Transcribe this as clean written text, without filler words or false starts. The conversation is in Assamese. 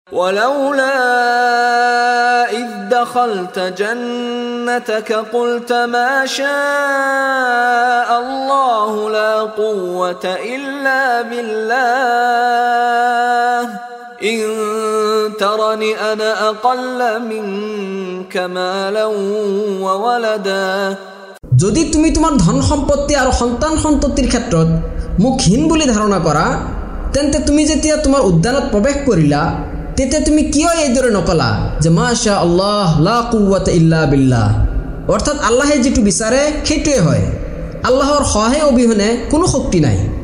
ولولا إذ دخلت جنتك قلت ما شاء الله لا قوة إلا بالله إن ترني أنا أقل منك مالا وولدا যদি তুমি তোমার ধন সম্পত্তি আৰু সন্তান সন্ততিৰ ক্ষেত্ৰত মোক হীন বুলি ধাৰণা কৰা তেন্তে তুমি যেতিয়া তোমাৰ উদ্যানত প্ৰৱেশ কৰিলা তেতিয়া তুমি কিয় এইদৰে নকলা যে মাশা আল্লাহ লা কুওয়াতা ইল্লা বিল্লাহ অৰ্থাৎ আল্লাহে যেটো বিচাৰে সেইটোৱে হয় আল্লাহৰ সহায় অবিহনে কোনো শক্তি নাই